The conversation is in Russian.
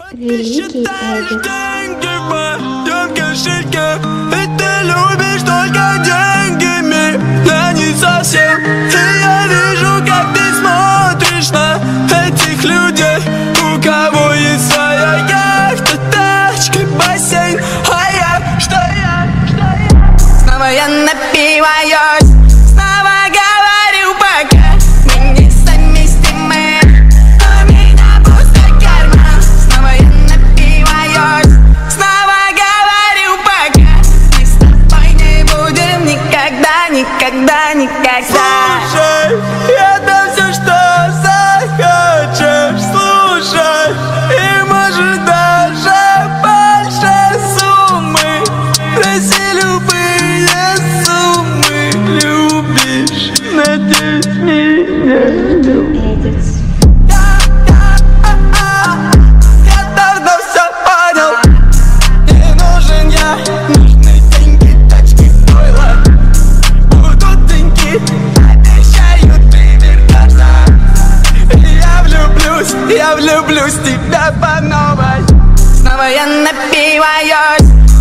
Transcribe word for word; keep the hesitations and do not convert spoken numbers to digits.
Великий Эдик. Деньги в моем кошельке, и ты любишь только деньгами, да не совсем. И я вижу, как ты смотришь на этих людей, у кого есть своя яхта, тачка, бассейн, а я, что я, что я? Снова я напиваюсь, снова говорю пока мы не совместимы, у меня пустой карман. Снова я напиваюсь, снова говорю пока мы с тобой не будем никогда, никогда, никогда. Слушай, это все, что захочешь, слушай, и может даже больше суммы, проси любые суммы, любишь, надеюсь, меня Эдикс. Я давно все понял, не нужен я, нужны деньги, тачки, стоило. Будут деньги, обещаю, ты вернешься. Я влюблюсь, я влюблюсь в тебя по новой. Снова я напиваюсь,